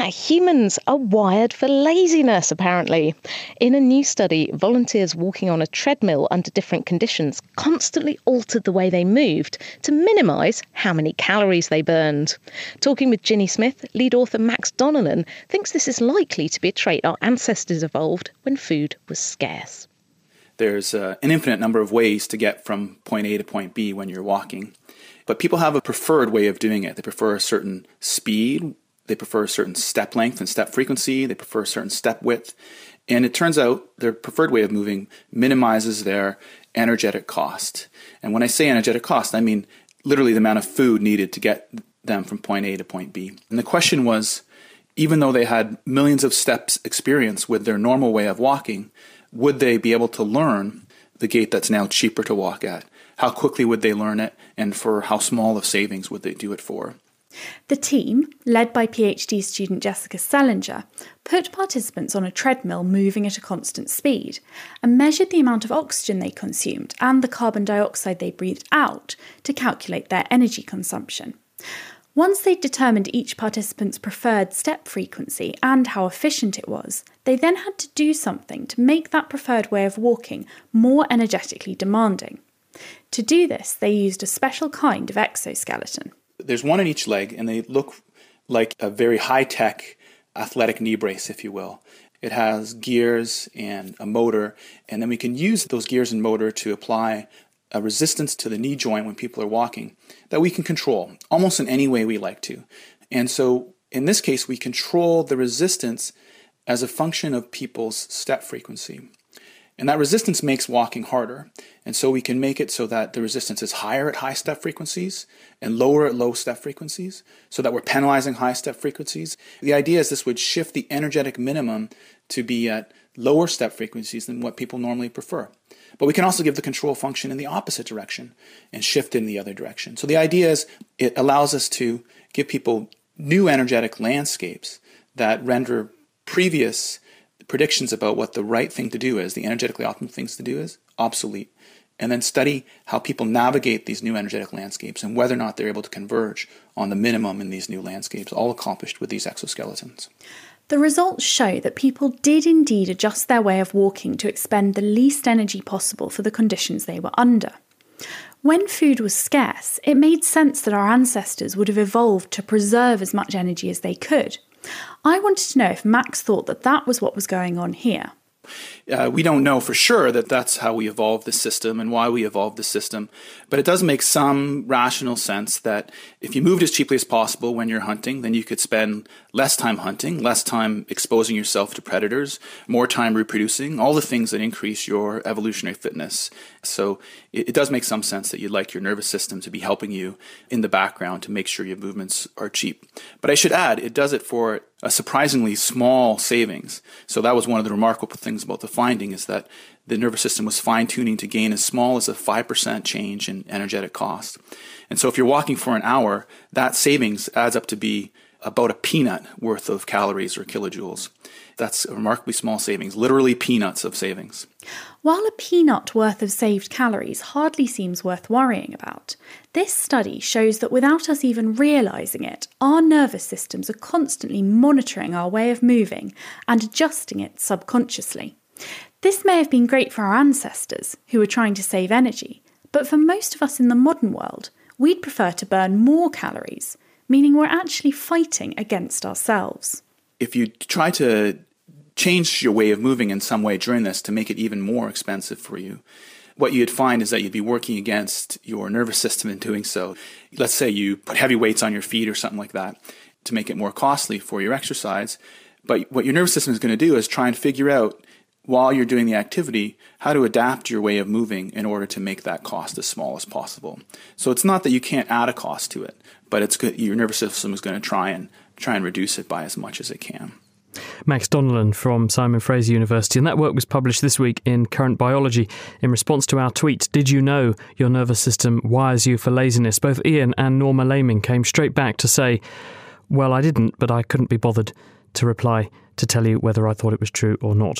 Humans are wired for laziness, apparently. In a new study, volunteers walking on a treadmill under different conditions constantly altered the way they moved to minimise how many calories they burned. Talking with Ginny Smith, lead author Max Donnellan thinks this is likely to be a trait our ancestors evolved when food was scarce. There's an infinite number of ways to get from point A to point B when you're walking. But people have a preferred way of doing it. They prefer a certain speed. They prefer a certain step length and step frequency. They prefer a certain step width. And it turns out their preferred way of moving minimizes their energetic cost. And when I say energetic cost, I mean literally the amount of food needed to get them from point A to point B. And the question was, even though they had millions of steps experience with their normal way of walking, would they be able to learn the gait that's now cheaper to walk at? How quickly would they learn it? And for how small of savings would they do it for? The team, led by PhD student Jessica Selinger, put participants on a treadmill moving at a constant speed and measured the amount of oxygen they consumed and the carbon dioxide they breathed out to calculate their energy consumption. Once they'd determined each participant's preferred step frequency and how efficient it was, they then had to do something to make that preferred way of walking more energetically demanding. To do this, they used a special kind of exoskeleton. There's one in each leg, and they look like a very high-tech athletic knee brace, if you will. It has gears and a motor, and then we can use those gears and motor to apply a resistance to the knee joint when people are walking that we can control almost in any way we like to. And so in this case, we control the resistance as a function of people's step frequency. And that resistance makes walking harder. And so we can make it so that the resistance is higher at high step frequencies and lower at low step frequencies, so that we're penalizing high step frequencies. The idea is this would shift the energetic minimum to be at lower step frequencies than what people normally prefer. But we can also give the control function in the opposite direction and shift in the other direction. So the idea is it allows us to give people new energetic landscapes that render previous predictions about what the right thing to do is, the energetically optimal things to do is, obsolete. And then study how people navigate these new energetic landscapes and whether or not they're able to converge on the minimum in these new landscapes, all accomplished with these exoskeletons. The results show that people did indeed adjust their way of walking to expend the least energy possible for the conditions they were under. When food was scarce, it made sense that our ancestors would have evolved to preserve as much energy as they could. I wanted to know if Max thought that that was what was going on here. We don't know for sure that that's how we evolved the system and why we evolved the system, but it does make some rational sense that if you moved as cheaply as possible when you're hunting, then you could spend less time hunting, less time exposing yourself to predators, more time reproducing, all the things that increase your evolutionary fitness. So it does make some sense that you'd like your nervous system to be helping you in the background to make sure your movements are cheap. But I should add, it does it for a surprisingly small savings. So that was one of the remarkable things about the finding, is that the nervous system was fine-tuning to gain as small as a 5% change in energetic cost. And so if you're walking for an hour, that savings adds up to be about a peanut worth of calories or kilojoules. That's a remarkably small savings, literally peanuts of savings. While a peanut worth of saved calories hardly seems worth worrying about, this study shows that without us even realising it, our nervous systems are constantly monitoring our way of moving and adjusting it subconsciously. This may have been great for our ancestors, who were trying to save energy, but for most of us in the modern world, we'd prefer to burn more calories, meaning we're actually fighting against ourselves. If you try to change your way of moving in some way during this to make it even more expensive for you, what you'd find is that you'd be working against your nervous system in doing so. Let's say you put heavy weights on your feet or something like that to make it more costly for your exercise. But what your nervous system is going to do is try and figure out, while you're doing the activity, how to adapt your way of moving in order to make that cost as small as possible. So it's not that you can't add a cost to it, but it's good. Your nervous system is going to try and reduce it by as much as it can. Max Donnellan from Simon Fraser University, and that work was published this week in Current Biology in response to our tweet, "Did you know your nervous system wires you for laziness?" Both Ian and Norma Laming came straight back to say, "Well, I didn't, but I couldn't be bothered to reply to tell you whether I thought it was true or not."